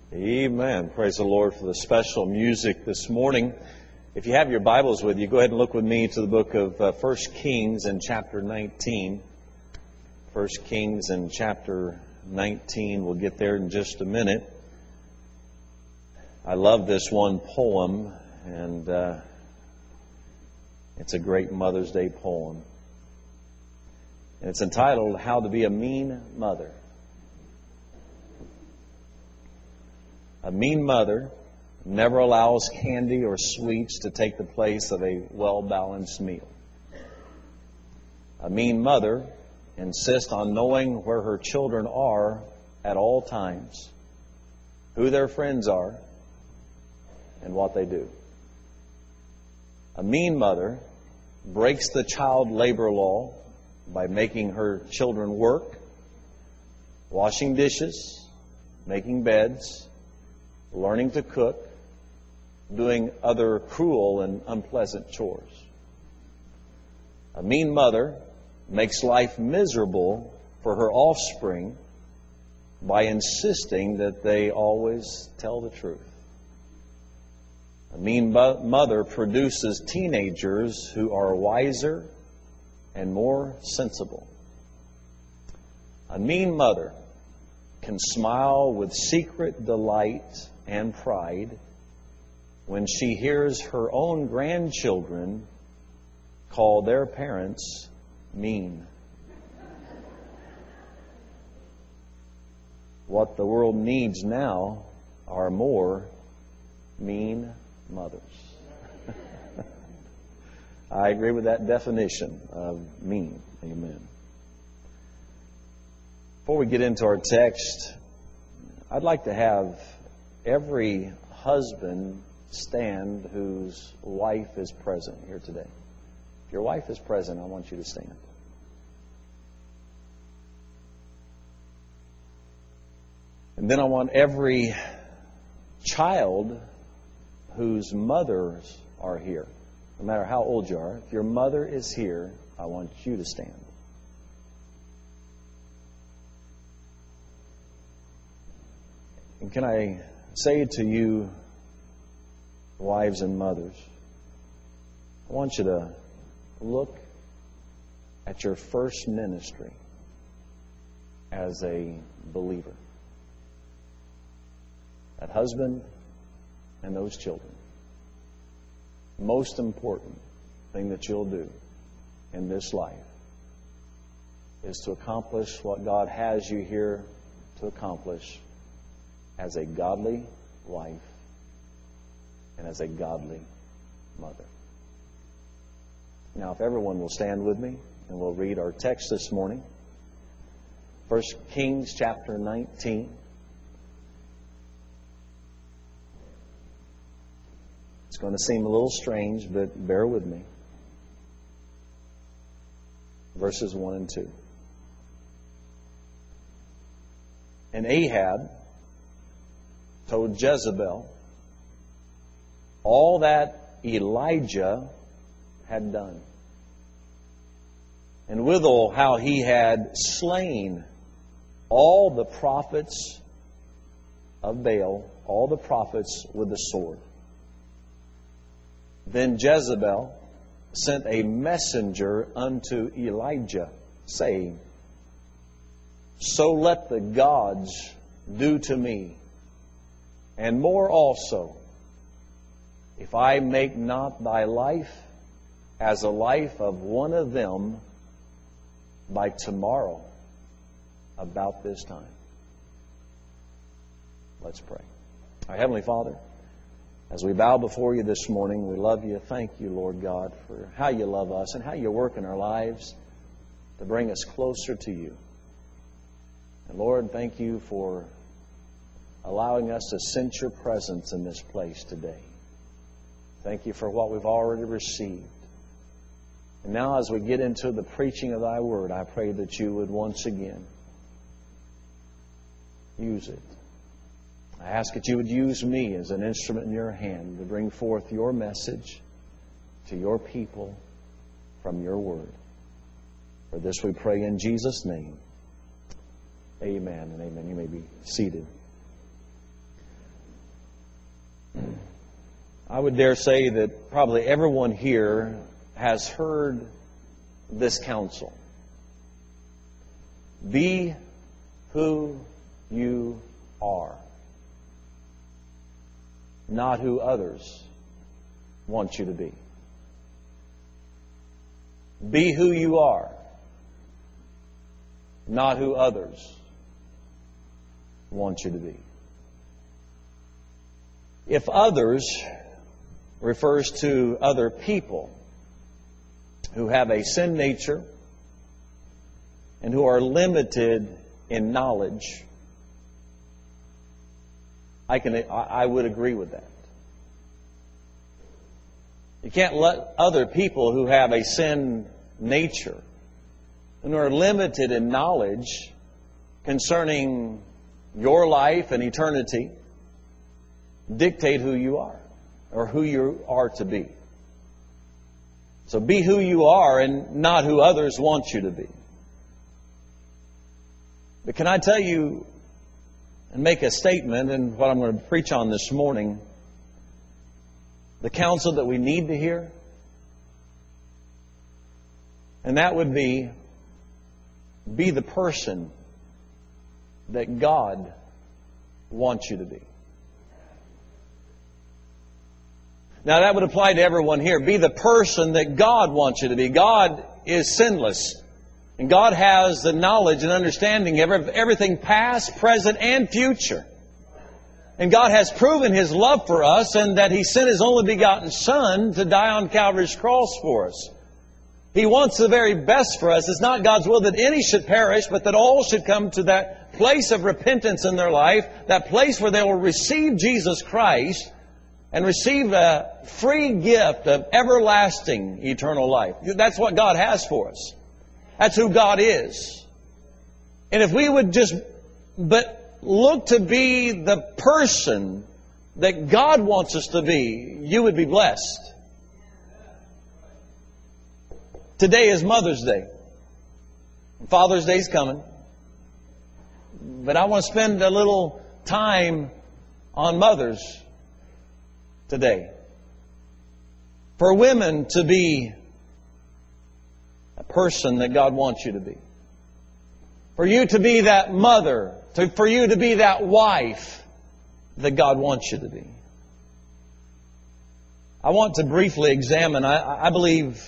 Amen. Praise the Lord for the special music this morning. If you have your Bibles with you, go ahead and look with me to the book of 1 Kings in chapter 19. 1 Kings in chapter 19. We'll get there in just a minute. I love this one poem, and it's a great Mother's Day poem. And it's entitled, How to Be a Mean Mother. A mean mother never allows candy or sweets to take the place of a well-balanced meal. A mean mother insists on knowing where her children are at all times, who their friends are, and what they do. A mean mother breaks the child labor law by making her children work, washing dishes, making beds, learning to cook, doing other cruel and unpleasant chores. A mean mother makes life miserable for her offspring by insisting that they always tell the truth. A mean mother produces teenagers who are wiser and more sensible. A mean mother can smile with secret delight and pride when she hears her own grandchildren call their parents mean. What the world needs now are more mean mothers. I agree with that definition of mean. Amen. Before we get into our text, I'd like to have every husband stand whose wife is present here today. If your wife is present, I want you to stand. And then I want every child whose mothers are here. No matter how old you are, if your mother is here, I want you to stand. And can I say to you, wives and mothers, I want you to look at your first ministry as a believer. That husband and those children. Most important thing that you'll do in this life is to accomplish what God has you here to accomplish as a godly wife and as a godly mother. Now, if everyone will stand with me, and we'll read our text this morning. 1 Kings chapter 19. It's going to seem a little strange, but bear with me. Verses 1 and 2. And Ahab told Jezebel all that Elijah had done, and withal how he had slain all the prophets of Baal, all the prophets with the sword. Then Jezebel sent a messenger unto Elijah, saying, So let the gods do to me, and more also, if I make not thy life as a life of one of them by tomorrow about this time. Let's pray. Our Heavenly Father, as we bow before you this morning, we love you. Thank you, Lord God, for how you love us and how you work in our lives to bring us closer to you. And Lord, thank you for allowing us to sense your presence in this place today. Thank you for what we've already received. And now as we get into the preaching of thy word, I pray that you would once again use it. I ask that you would use me as an instrument in your hand to bring forth your message to your people from your word. For this we pray in Jesus' name. Amen and amen. You may be seated. I would dare say that probably everyone here has heard this counsel. Be who you are, not who others want you to be. Be who you are, not who others want you to be. If others refers to other people who have a sin nature and who are limited in knowledge, I would agree with that. You can't let other people who have a sin nature and who are limited in knowledge concerning your life and eternity dictate who you are or who you are to be. So be who you are and not who others want you to be. But can I tell you and make a statement in what I'm going to preach on this morning? The counsel that we need to hear. And that would be the person that God wants you to be. Now that would apply to everyone here. Be the person that God wants you to be. God is sinless. And God has the knowledge and understanding of everything past, present, and future. And God has proven His love for us and that He sent His only begotten Son to die on Calvary's cross for us. He wants the very best for us. It's not God's will that any should perish, but that all should come to that place of repentance in their life, that place where they will receive Jesus Christ and receive a free gift of everlasting eternal life. That's what God has for us. That's who God is. And if we would just look to be the person that God wants us to be, you would be blessed. Today is Mother's Day. Father's Day is coming. But I want to spend a little time on mothers today. For women to be a person that God wants you to be. For you to be that mother. For you to be that wife that God wants you to be. I want to briefly examine, I believe,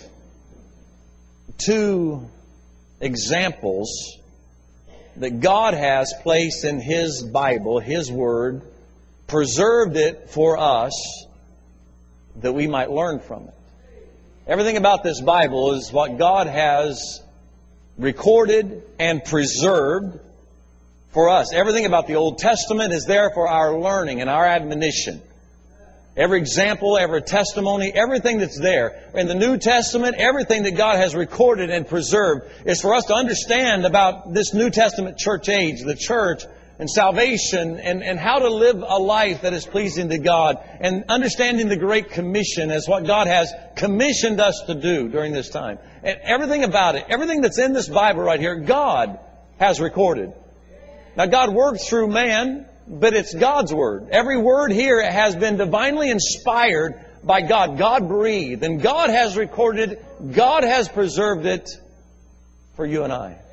two examples that God has placed in His Bible, His Word, preserved it for us that we might learn from it. Everything about this Bible is what God has recorded and preserved for us. Everything about the Old Testament is there for our learning and our admonition. Every example, every testimony, everything that's there. In the New Testament, everything that God has recorded and preserved is for us to understand about this New Testament church age, the church and salvation and how to live a life that is pleasing to God, and understanding the Great Commission as what God has commissioned us to do during this time. And everything about it, everything that's in this Bible right here, God has recorded. Now God works through man, but it's God's Word. Every word here has been divinely inspired by God. God breathed. And God has recorded it. God has preserved it for you and I.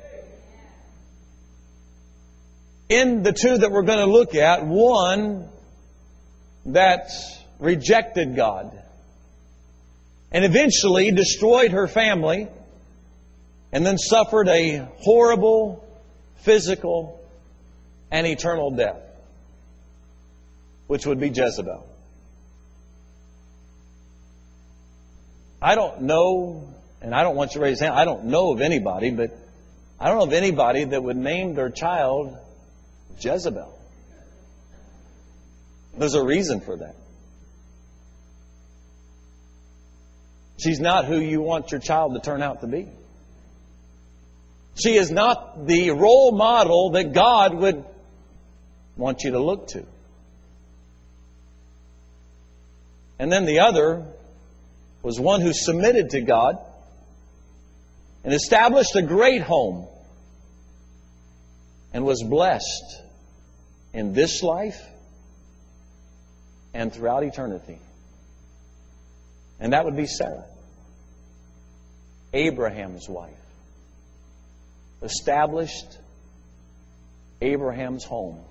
In the two that we're going to look at, one that rejected God and eventually destroyed her family and then suffered a horrible physical and eternal death, which would be Jezebel. I don't know, and I don't want you to raise your hand, I don't know of anybody, but I don't know of anybody that would name their child Jezebel. There's a reason for that. She's not who you want your child to turn out to be. She is not the role model that God would want you to look to. And then the other was one who submitted to God and established a great home and was blessed in this life and throughout eternity. And that would be Sarah, Abraham's wife. Established Abraham's home.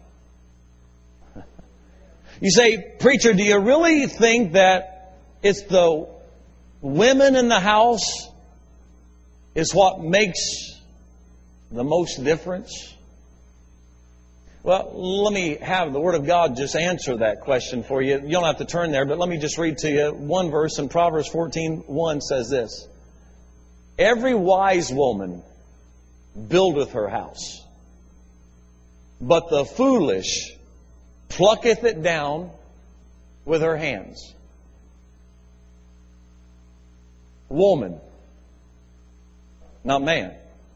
You say, preacher, do you really think that it's the women in the house is what makes the most difference? Well, let me have the Word of God just answer that question for you. You don't have to turn there, but let me just read to you one verse in Proverbs 14:1 says this. Every wise woman buildeth her house, but the foolish plucketh it down with her hands. Woman, not man.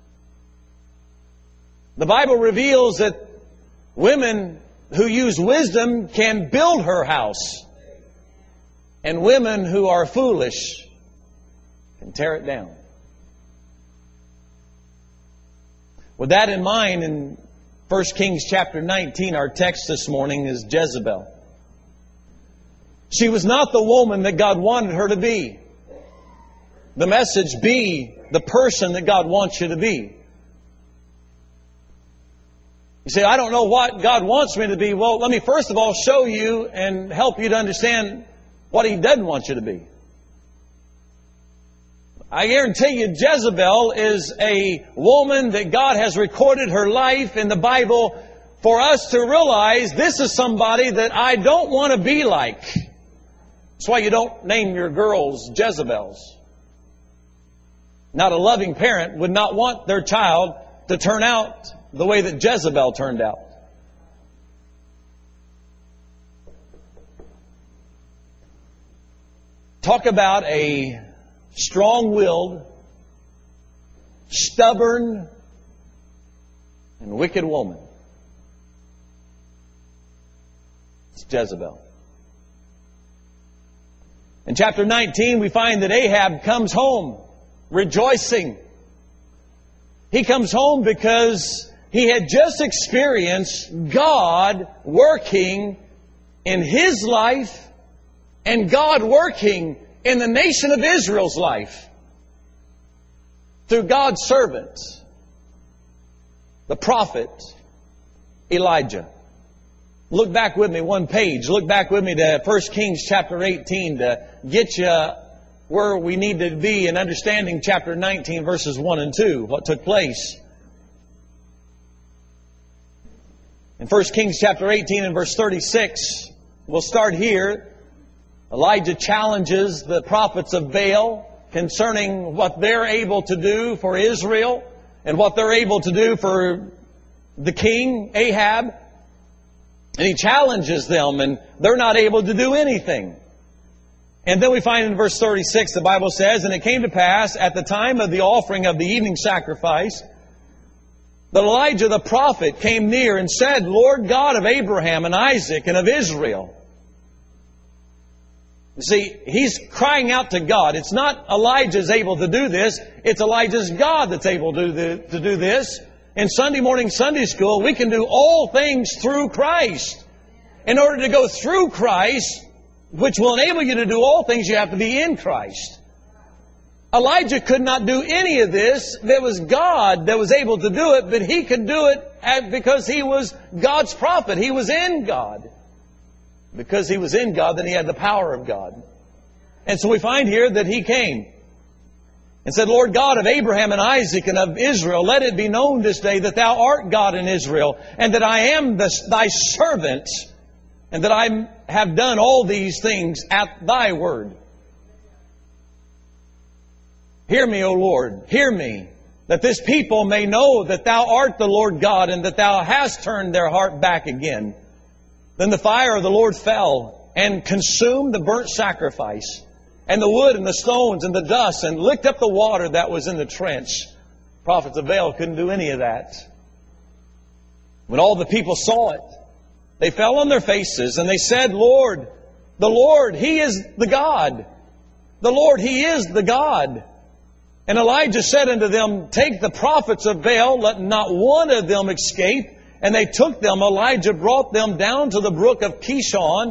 The Bible reveals that women who use wisdom can build her house, and women who are foolish can tear it down. With that in mind, in 1 Kings chapter 19, our text this morning is Jezebel. She was not the woman that God wanted her to be. The message, be the person that God wants you to be. You say, I don't know what God wants me to be. Well, let me first of all show you and help you to understand what He doesn't want you to be. I guarantee you Jezebel is a woman that God has recorded her life in the Bible for us to realize this is somebody that I don't want to be like. That's why you don't name your girls Jezebels. Not a loving parent would not want their child to turn out the way that Jezebel turned out. Talk about a strong-willed, stubborn, and wicked woman. It's Jezebel. In chapter 19, we find that Ahab comes home rejoicing. He comes home because he had just experienced God working in his life and God working in the nation of Israel's life through God's servant, the prophet Elijah. Look back with me one page. Look back with me to 1 Kings chapter 18 to get you where we need to be in understanding chapter 19 verses 1 and 2, what took place. In 1 Kings chapter 18 and verse 36, we'll start here. Elijah challenges the prophets of Baal concerning what they're able to do for Israel and what they're able to do for the king, Ahab. And he challenges them, and they're not able to do anything. And then we find in verse 36, the Bible says, and it came to pass at the time of the offering of the evening sacrifice, that Elijah the prophet came near and said, Lord God of Abraham and Isaac and of Israel. You see, he's crying out to God. It's not Elijah's able to do this. It's Elijah's God that's able to do this. In Sunday morning Sunday school, we can do all things through Christ. In order to go through Christ, which will enable you to do all things, you have to be in Christ. Elijah could not do any of this. There was God that was able to do it, but he could do it because he was God's prophet. He was in God. Because he was in God, then he had the power of God. And so we find here that he came and said, Lord God of Abraham and Isaac and of Israel, let it be known this day that thou art God in Israel, and that I am thy servant, and that I have done all these things at thy word. Hear me, O Lord, hear me, that this people may know that thou art the Lord God, and that thou hast turned their heart back again. Then the fire of the Lord fell and consumed the burnt sacrifice and the wood and the stones and the dust and licked up the water that was in the trench. Prophets of Baal couldn't do any of that. When all the people saw it, they fell on their faces and they said, Lord, the Lord, He is the God. The Lord, He is the God. And Elijah said unto them, take the prophets of Baal, let not one of them escape. And they took them. Elijah brought them down to the brook of Kishon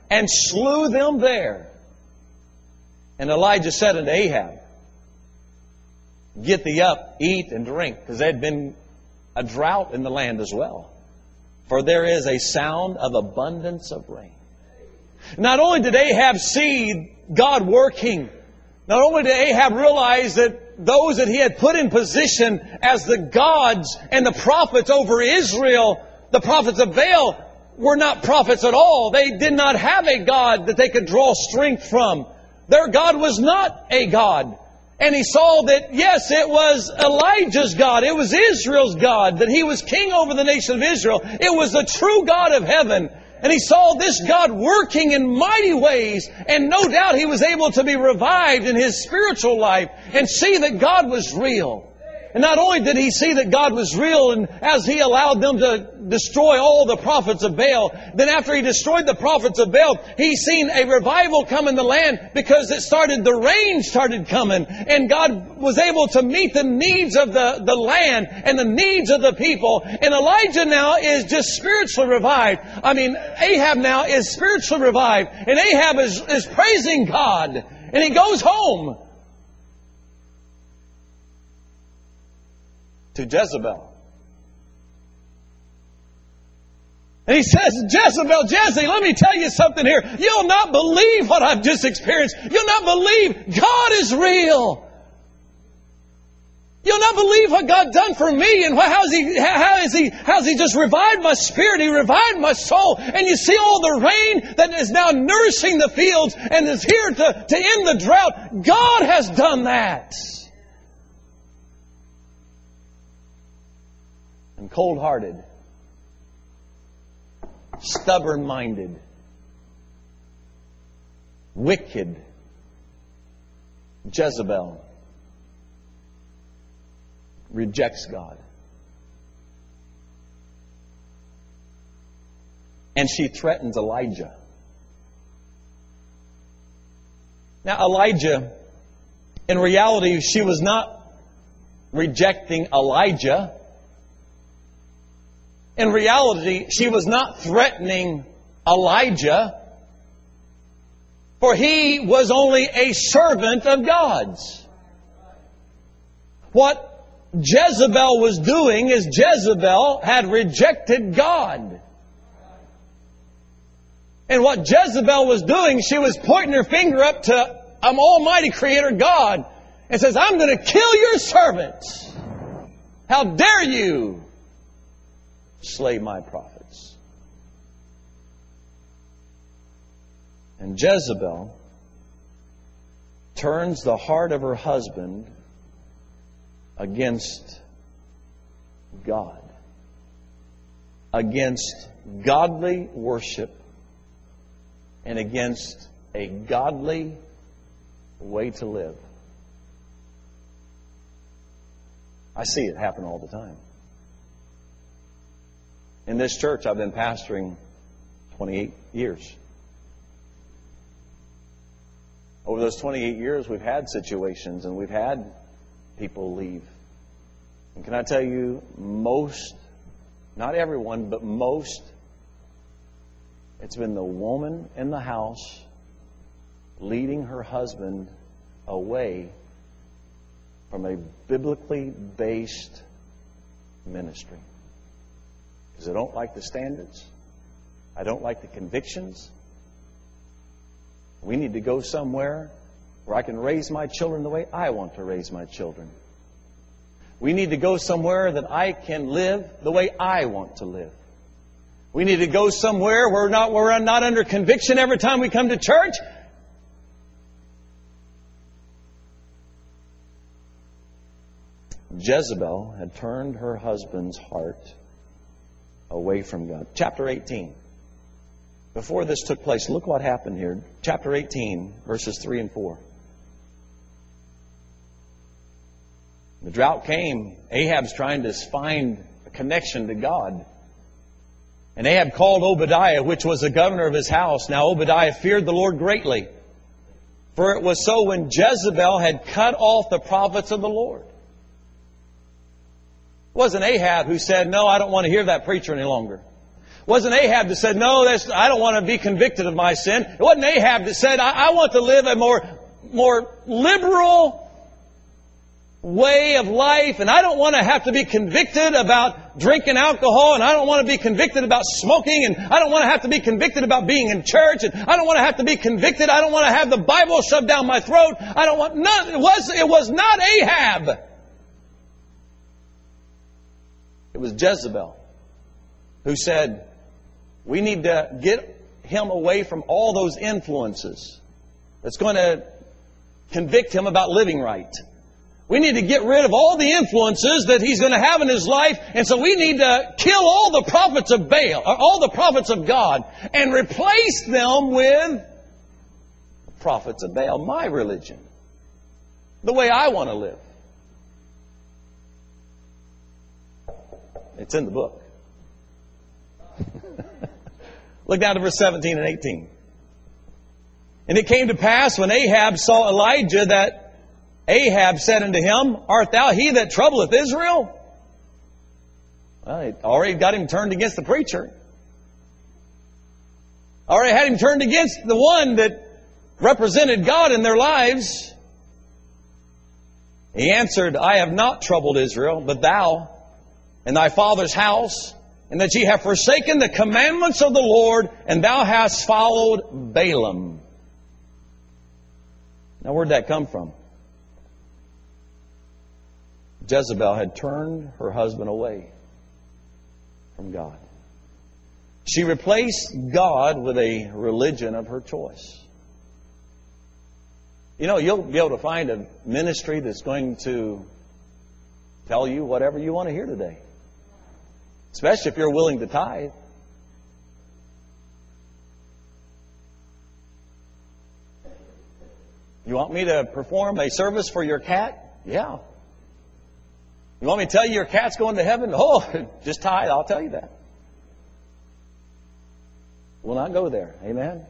and slew them there. And Elijah said unto Ahab, Get thee up, eat and drink, because there had been a drought in the land as well. For there is a sound of abundance of rain. Not only did Ahab see God working, not only did Ahab realize that those that he had put in position as the gods and the prophets over Israel, the prophets of Baal, were not prophets at all. They did not have a God that they could draw strength from. Their God was not a God. And he saw that, yes, it was Elijah's God. It was Israel's God. That he was king over the nation of Israel. It was the true God of heaven. And he saw this God working in mighty ways. And no doubt he was able to be revived in his spiritual life and see that God was real. And not only did he see that God was real, and as he allowed them to destroy all the prophets of Baal, then after he destroyed the prophets of Baal, he seen a revival come in the land because the rain started coming. And God was able to meet the needs of the land and the needs of the people. And Elijah now is just spiritually revived. Ahab now is spiritually revived. And Ahab is praising God. And he goes home to Jezebel. And he says, Jezebel, let me tell you something here. You'll not believe what I've just experienced. You'll not believe God is real. You'll not believe what God done for me and how's He just revived my spirit. He revived my soul. And you see all the rain that is now nourishing the fields and is here to end the drought. God has done that. And cold-hearted, stubborn-minded, wicked Jezebel rejects God. And she threatens Elijah. Now, Elijah, in reality, she was not rejecting Elijah. In reality, she was not threatening Elijah, for he was only a servant of God's. What Jezebel was doing is Jezebel had rejected God. And what Jezebel was doing, she was pointing her finger up to Almighty Creator God and says, I'm going to kill your servants. How dare you slay my prophets? And Jezebel turns the heart of her husband against God, against godly worship, and against a godly way to live. I see it happen all the time. In this church, I've been pastoring 28 years. Over those 28 years, we've had situations and we've had people leave. And can I tell you, most, not everyone, but most, it's been the woman in the house leading her husband away from a biblically based ministry. Because I don't like the standards. I don't like the convictions. We need to go somewhere where I can raise my children the way I want to raise my children. We need to go somewhere that I can live the way I want to live. We need to go somewhere where we're not under conviction every time we come to church. Jezebel had turned her husband's heart away from God. Chapter 18. Before this took place, look what happened here. Chapter 18, verses 3 and 4. The drought came. Ahab's trying to find a connection to God. And Ahab called Obadiah, which was the governor of his house. Now Obadiah feared the Lord greatly. For it was so when Jezebel had cut off the prophets of the Lord. It wasn't Ahab who said, no, I don't want to hear that preacher any longer. It wasn't Ahab that said, no, I don't want to be convicted of my sin. It wasn't Ahab that said, I want to live a more liberal way of life, and I don't want to have to be convicted about drinking alcohol, and I don't want to be convicted about smoking, and I don't want to have to be convicted about being in church, and I don't want to have to be convicted. I don't want to have the Bible shoved down my throat. I don't want none. It was not Ahab. It was Jezebel who said, we need to get him away from all those influences that's going to convict him about living right. We need to get rid of all the influences that he's going to have in his life. And so we need to kill all the prophets of Baal, or all the prophets of God, and replace them with the prophets of Baal, my religion, the way I want to live. It's in the book. Look down to verse 17 and 18. And it came to pass when Ahab saw Elijah that Ahab said unto him, art thou he that troubleth Israel? Well, it already got him turned against the preacher. Already had him turned against the one that represented God in their lives. He answered, I have not troubled Israel, but thou and thy father's house, and that ye have forsaken the commandments of the Lord, and thou hast followed Balaam. Now, where'd that come from? Jezebel had turned her husband away from God. She replaced God with a religion of her choice. You know, you'll be able to find a ministry that's going to tell you whatever you want to hear today. Especially if you're willing to tithe. You want me to perform a service for your cat? Yeah. You want me to tell you your cat's going to heaven? Oh, just tithe, I'll tell you that. We'll not go there. Amen?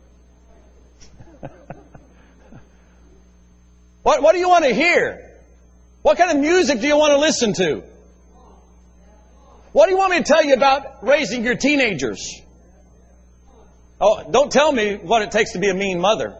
What do you want to hear? What kind of music do you want to listen to? What do you want me to tell you about raising your teenagers? Oh, don't tell me what it takes to be a mean mother.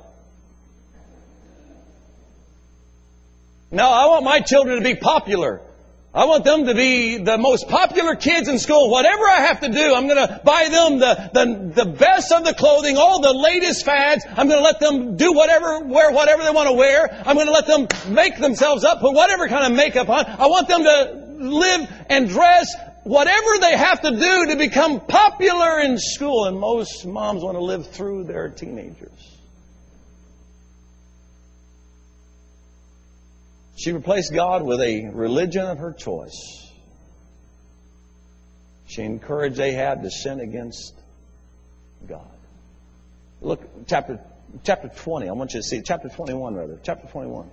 No, I want my children to be popular. I want them to be the most popular kids in school. Whatever I have to do, I'm going to buy them the best of the clothing, all the latest fads. I'm going to let them do wear whatever they want to wear. I'm going to let them make themselves up, put whatever kind of makeup on. I want them to live and dress whatever they have to do to become popular in school. And most moms want to live through their teenagers. She replaced God with a religion of her choice. She encouraged Ahab to sin against God. Look, chapter 20. I want you to see chapter 21, rather. Chapter 21.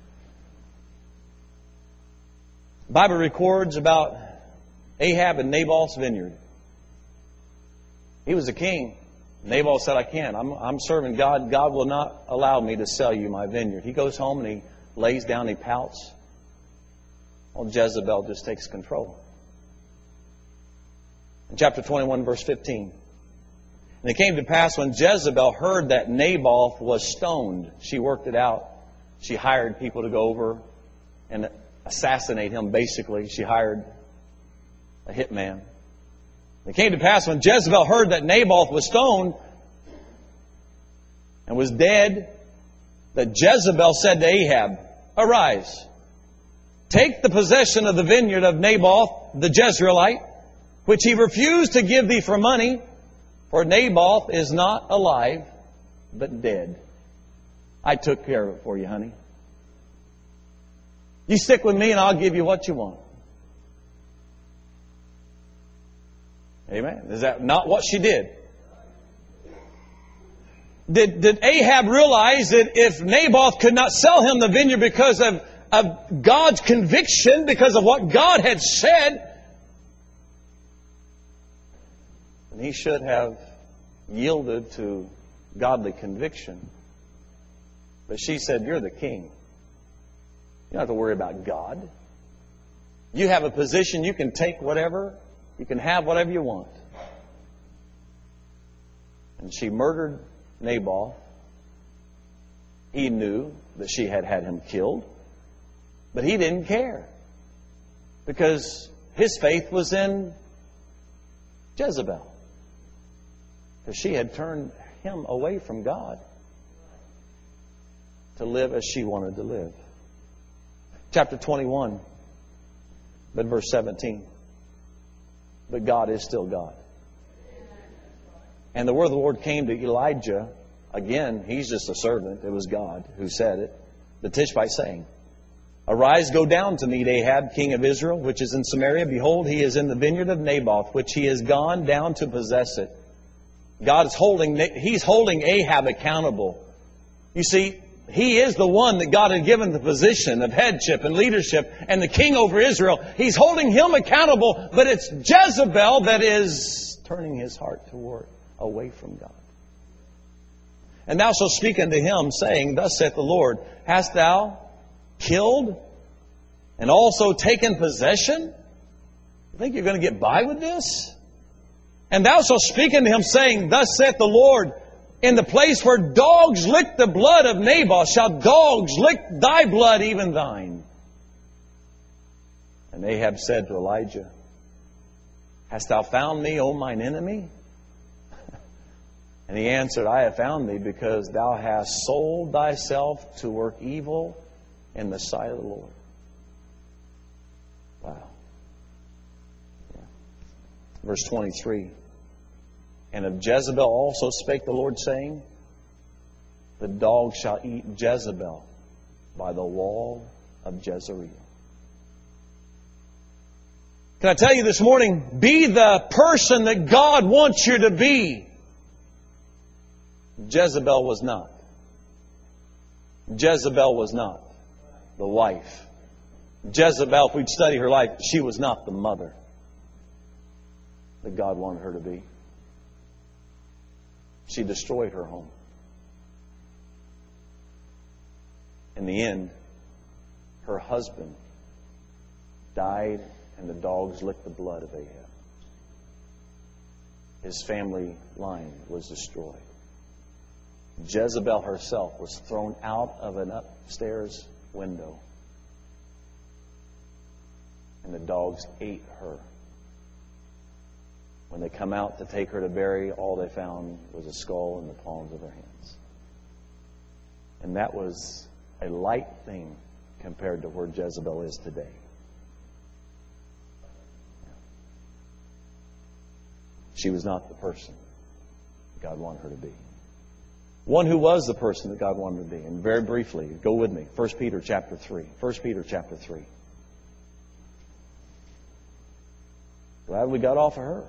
The Bible records about Ahab and Naboth's vineyard. He was a king. Nabal said, I can't. I'm serving God. God will not allow me to sell you my vineyard. He goes home and he lays down, he pouts. Well, Jezebel just takes control. In chapter 21, verse 15. And it came to pass when Jezebel heard that Naboth was stoned, she worked it out. She hired people to go over and assassinate him, basically. She hired a hitman. It came to pass when Jezebel heard that Naboth was stoned and was dead, that Jezebel said to Ahab, arise, take the possession of the vineyard of Naboth the Jezreelite, which he refused to give thee for money, for Naboth is not alive, but dead. I took care of it for you, honey. You stick with me and I'll give you what you want. Amen. Is that not what she did? Did Ahab realize that if Naboth could not sell him the vineyard because of God's conviction, because of what God had said, then he should have yielded to godly conviction. But she said, you're the king. You don't have to worry about God. You have a position, you can take whatever, you can have whatever you want. And she murdered Nabal. He knew that she had had him killed, but he didn't care because his faith was in Jezebel, because she had turned him away from God to live as she wanted to live. Chapter 21, but verse 17. But God is still God. And the word of the Lord came to Elijah. Again, he's just a servant. It was God who said it. The Tishbite saying, Arise, go down to meet Ahab, king of Israel, which is in Samaria. Behold, he is in the vineyard of Naboth, which he has gone down to possess it. God is He's holding Ahab accountable. You see, he is the one that God had given the position of headship and leadership and the king over Israel. He's holding him accountable, but it's Jezebel that is turning his heart toward away from God. And thou shalt speak unto him, saying, Thus saith the Lord, Hast thou killed and also taken possession? You think you're going to get by with this? And thou shalt speak unto him, saying, Thus saith the Lord, In the place where dogs lick the blood of Nabal, shall dogs lick thy blood, even thine. And Ahab said to Elijah, Hast thou found me, O mine enemy? And he answered, I have found thee because thou hast sold thyself to work evil in the sight of the Lord. Wow. Yeah. Verse 23. And of Jezebel also spake the Lord, saying, The dog shall eat Jezebel by the wall of Jezreel. Can I tell you this morning, be the person that God wants you to be. Jezebel was not. Jezebel was not the wife. Jezebel, if we'd study her life, she was not the mother that God wanted her to be. She destroyed her home. In the end, her husband died and the dogs licked the blood of Ahab. His family line was destroyed. Jezebel herself was thrown out of an upstairs window. And the dogs ate her. When they come out to take her to bury, all they found was a skull in the palms of her hands. And that was a light thing compared to where Jezebel is today. She was not the person God wanted her to be. One who was the person that God wanted her to be. And very briefly, go with me. 1 Peter chapter 3. 1 Peter chapter 3. Glad we got off of her.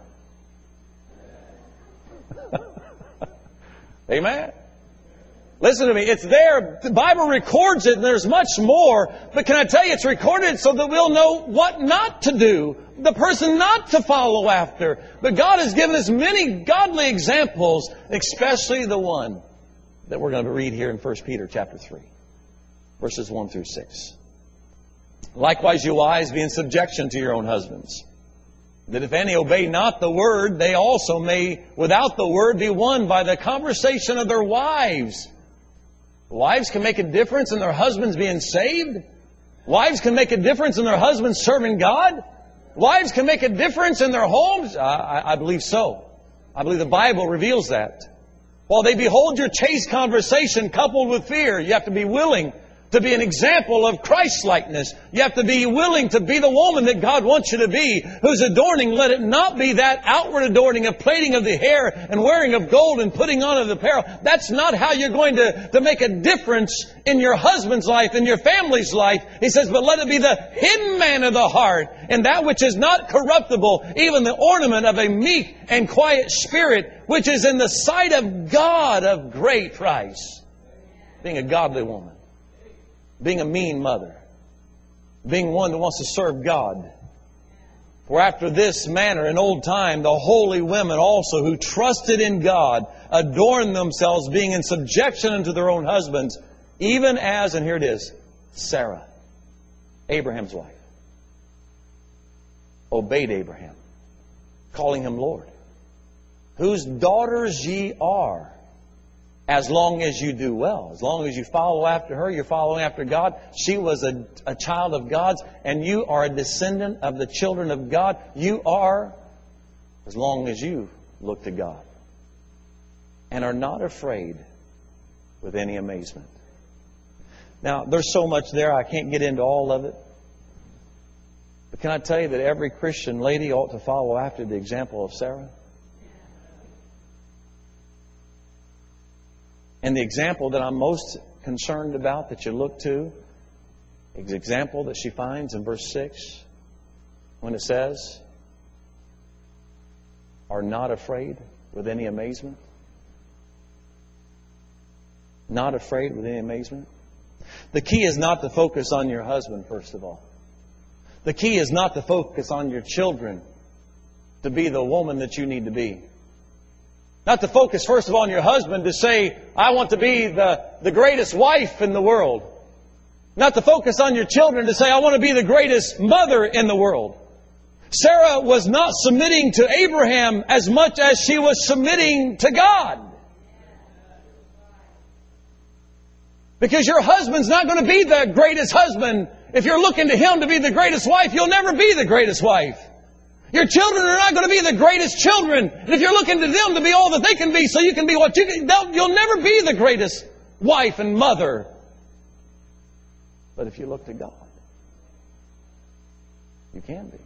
Amen. Listen to me. It's there. The Bible records it, and there's much more. But can I tell you, it's recorded so that we'll know what not to do, the person not to follow after. But God has given us many godly examples, especially the one that we're going to read here in 1 Peter chapter 3, verses 1 through 6. Likewise, you wives, be in subjection to your own husbands, that if any obey not the word, they also may, without the word, be won by the conversation of their wives. Wives can make a difference in their husbands being saved. Wives can make a difference in their husbands serving God. Wives can make a difference in their homes. I believe so. I believe the Bible reveals that. While they behold your chaste conversation coupled with fear, you have to be willing to be an example of Christ-likeness. You have to be willing to be the woman that God wants you to be, whose adorning, let it not be that outward adorning of plaiting of the hair and wearing of gold and putting on of the apparel. That's not how you're going to make a difference in your husband's life, in your family's life. He says, but let it be the hidden man of the heart, and that which is not corruptible, even the ornament of a meek and quiet spirit, which is in the sight of God of great price. Being a godly woman. Being a mean mother. Being one that wants to serve God. For after this manner in old time, the holy women also who trusted in God adorned themselves, being in subjection unto their own husbands, even as, and here it is, Sarah, Abraham's wife, obeyed Abraham, calling him Lord. whose daughters ye are, as long as you do well. As long as you follow after her, you're following after God. She was a child of God's, and you are a descendant of the children of God. You are, as long as you look to God, and are not afraid with any amazement. Now, there's so much there, I can't get into all of it. But can I tell you that every Christian lady ought to follow after the example of Sarah? And the example that I'm most concerned about that you look to is the example that she finds in verse 6 when it says, are not afraid with any amazement. Not afraid with any amazement. The key is not to focus on your husband, first of all. The key is not to focus on your children to be the woman that you need to be. Not to focus, first of all, on your husband to say, I want to be the greatest wife in the world. Not to focus on your children to say, I want to be the greatest mother in the world. Sarah was not submitting to Abraham as much as she was submitting to God. Because your husband's not going to be the greatest husband. If you're looking to him to be the greatest wife, you'll never be the greatest wife. Your children are not going to be the greatest children. And if you're looking to them to be all that they can be so you can be what you can, you'll never be the greatest wife and mother. But if you look to God, you can be.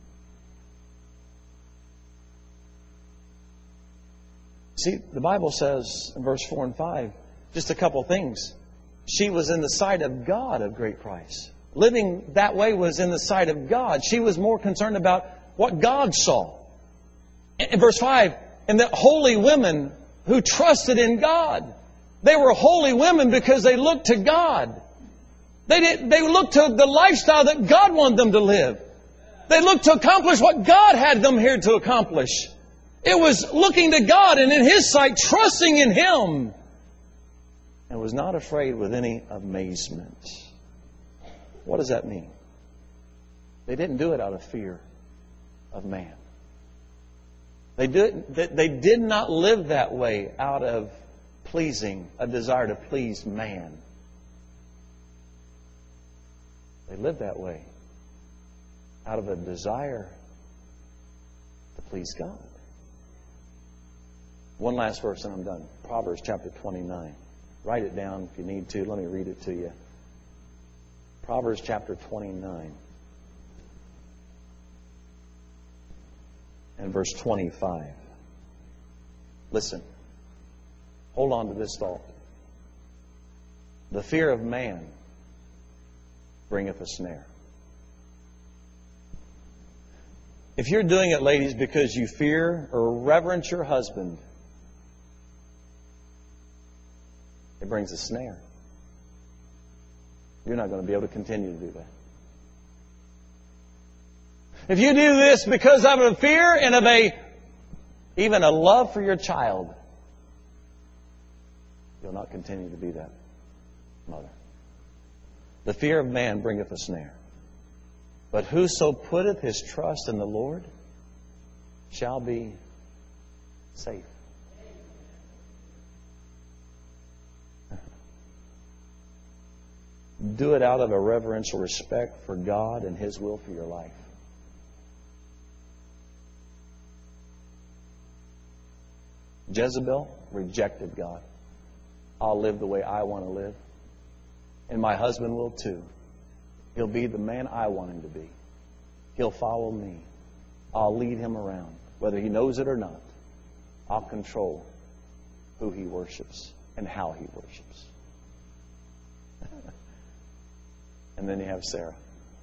See, the Bible says in verse 4 and 5, just a couple things. She was in the sight of God of great price. Living that way was in the sight of God. She was more concerned about what God saw. In verse 5, and the holy women who trusted in God. They were holy women because they looked to God. They looked to the lifestyle that God wanted them to live. They looked to accomplish what God had them here to accomplish. It was looking to God and in His sight, trusting in Him. And was not afraid with any amazement. What does that mean? They didn't do it out of fear of man. They did not live that way out of a desire to please man. They lived that way out of a desire to please God. One last verse and I'm done. Proverbs chapter 29. Write it down if you need to. Let me read it to you. Proverbs chapter 29. And verse 25. Listen. Hold on to this thought. The fear of man bringeth a snare. If you're doing it, ladies, because you fear or reverence your husband, it brings a snare. You're not going to be able to continue to do that. If you do this because of a fear and of even a love for your child, you'll not continue to be that mother. The fear of man bringeth a snare. But whoso putteth his trust in the Lord shall be safe. Do it out of a reverential respect for God and His will for your life. Jezebel rejected God. I'll live the way I want to live. And my husband will too. He'll be the man I want him to be. He'll follow me. I'll lead him around. Whether he knows it or not, I'll control who he worships and how he worships. And then you have Sarah.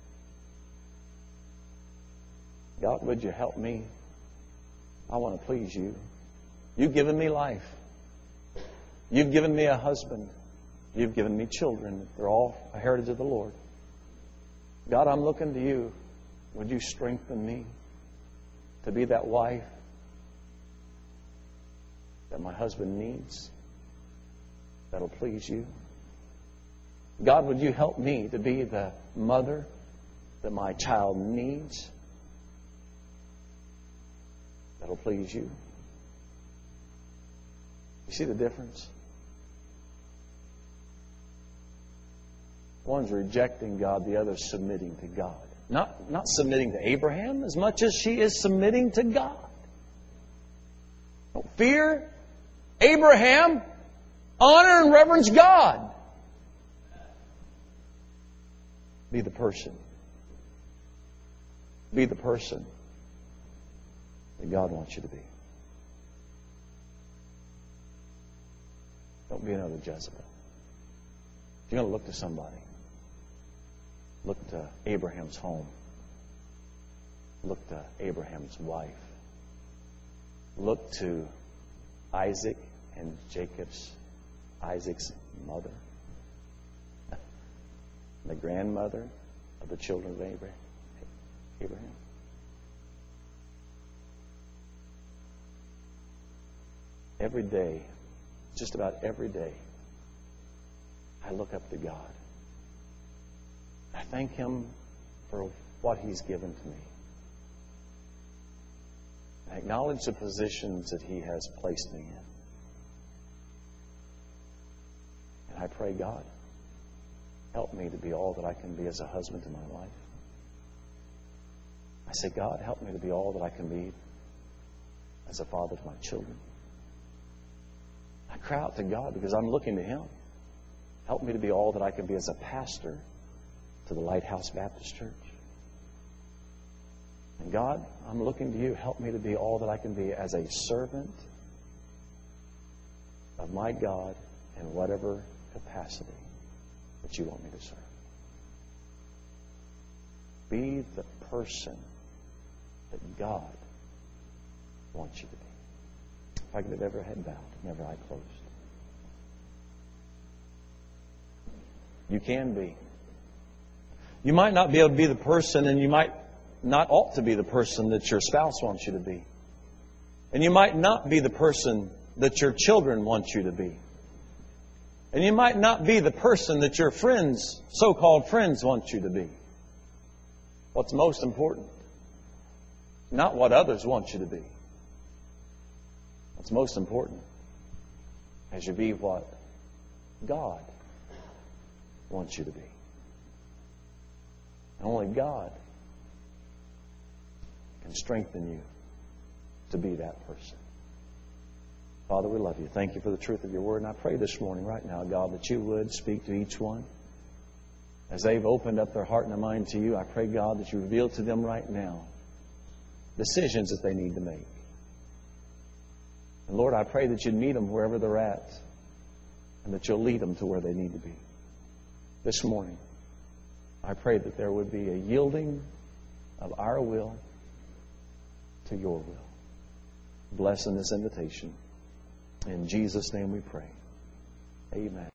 God, would you help me? I want to please you. You've given me life. You've given me a husband. You've given me children. They're all a heritage of the Lord. God, I'm looking to you. Would you strengthen me to be that wife that my husband needs, that'll please you? God, would you help me to be the mother that my child needs, that'll please you? You see the difference? One's rejecting God, the other's submitting to God. Not submitting to Abraham as much as she is submitting to God. Don't fear Abraham. Honor and reverence God. Be the person. Be the person that God wants you to be. Don't be another Jezebel. If you're going to look to somebody, look to Abraham's home. Look to Abraham's wife. Look to Isaac and Isaac's mother. The grandmother of the children of Abraham. Every day, just about every day, I look up to God. I thank Him for what He's given to me. I acknowledge the positions that He has placed me in. And I pray, God, help me to be all that I can be as a husband to my wife. I say, God, help me to be all that I can be as a father to my children. I cry out to God because I'm looking to Him. Help me to be all that I can be as a pastor to the Lighthouse Baptist Church. And God, I'm looking to You. Help me to be all that I can be as a servant of my God in whatever capacity that You want me to serve. Be the person that God wants you to be. If I could have every head bowed and every eye closed. You can be. You might not be able to be the person, and you might not ought to be the person that your spouse wants you to be. And you might not be the person that your children want you to be. And you might not be the person that your friends, so-called friends, want you to be. What's most important? Not what others want you to be. What's most important is you be what God wants you to be. And only God can strengthen you to be that person. Father, we love You. Thank You for the truth of Your Word. And I pray this morning, right now, God, that You would speak to each one. As they've opened up their heart and their mind to You, I pray, God, that You reveal to them right now decisions that they need to make. And Lord, I pray that You'd meet them wherever they're at and that You'll lead them to where they need to be. This morning, I pray that there would be a yielding of our will to Your will. Bless in this invitation. In Jesus' name we pray. Amen.